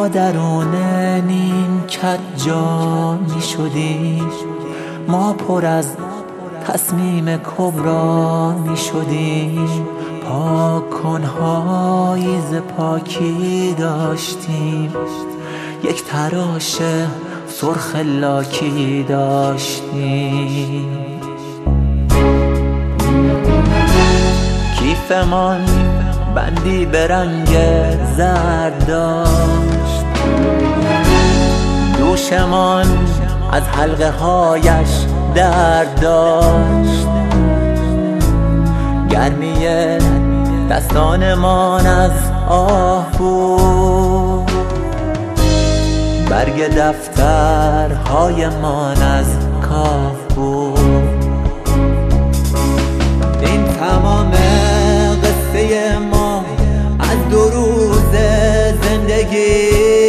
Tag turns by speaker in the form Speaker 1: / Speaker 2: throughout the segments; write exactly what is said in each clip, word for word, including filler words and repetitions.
Speaker 1: ما درون نیمکت جا می شدیم، ما پر از تصمیم کبرا می شدیم، پاک‌کن‌هایی ز پاکی داشتیم، یک تراش سرخ لاکی داشتیم. کیفمان بندی به رنگ زرد داشت، دوشمان از حلقه هایش درد داشت، گرمی دستانمان از آه بود، برگ دفترهایمان از کاف بود. این تمام قصه ما از دو روز زندگی،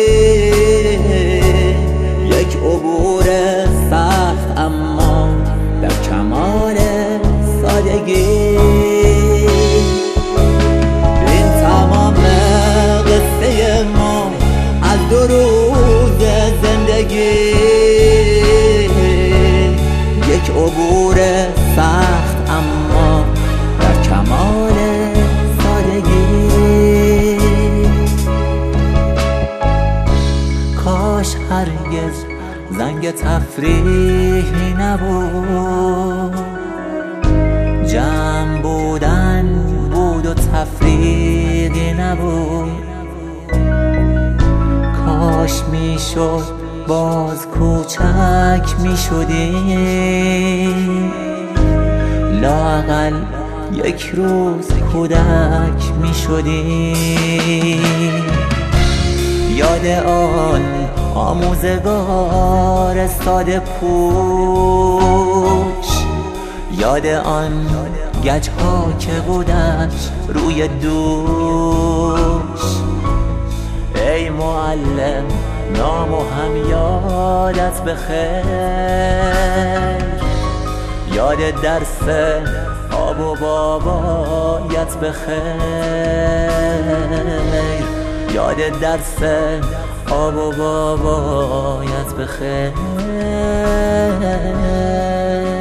Speaker 1: یک عبور سخت اما در کمال سادگی. این تمام قصه ما از دو روز زندگی، یک عبور سخت اما در کمال سادگی. کاش هرگز زنگ تفریحی نبود، جمع بودن بود و تفریقی نبود. کاش میشد باز کوچک میشدیم، لااقل یک روز کودک میشدیم. یاد آن آموزگار ساده پوش، یاد آن گچ ها که بودش روی دوش. ای معلم نام و هم یادت بخیر، یاد درس آب و بابایت بخیر، یاد درس آب و بابایت بخیر.